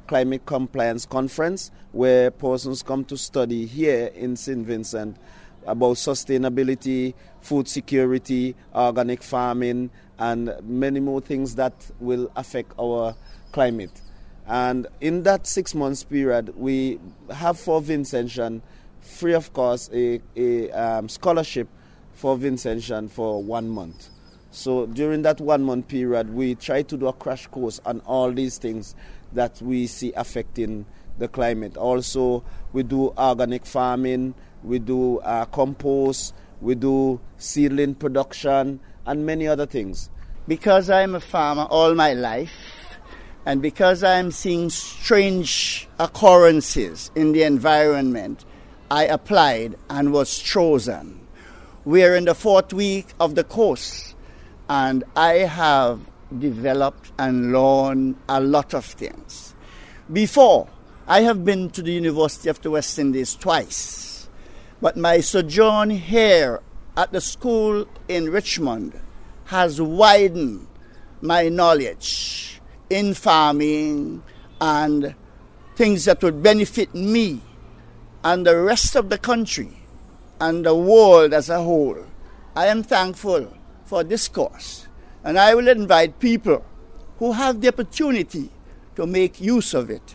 climate compliance conference where persons come to study here in St. Vincent about sustainability, food security, organic farming, and many more things that will affect our climate. And in that 6 months period, we have for Vincentian, free of cost, a scholarship for Vincentian for 1 month. So during that 1 month period, we try to do a crash course on all these things that we see affecting the climate. Also, we do organic farming, we do compost, we do seedling production, and many other things. Because I'm a farmer all my life, and because I'm seeing strange occurrences in the environment, I applied and was chosen. We're in the 4th week of the course, and I have developed and learned a lot of things. Before, I have been to the University of the West Indies twice, but my sojourn here at the school in Richmond has widened my knowledge in farming and things that would benefit me and the rest of the country and the world as a whole. I am thankful for this course, and I will invite people who have the opportunity to make use of it.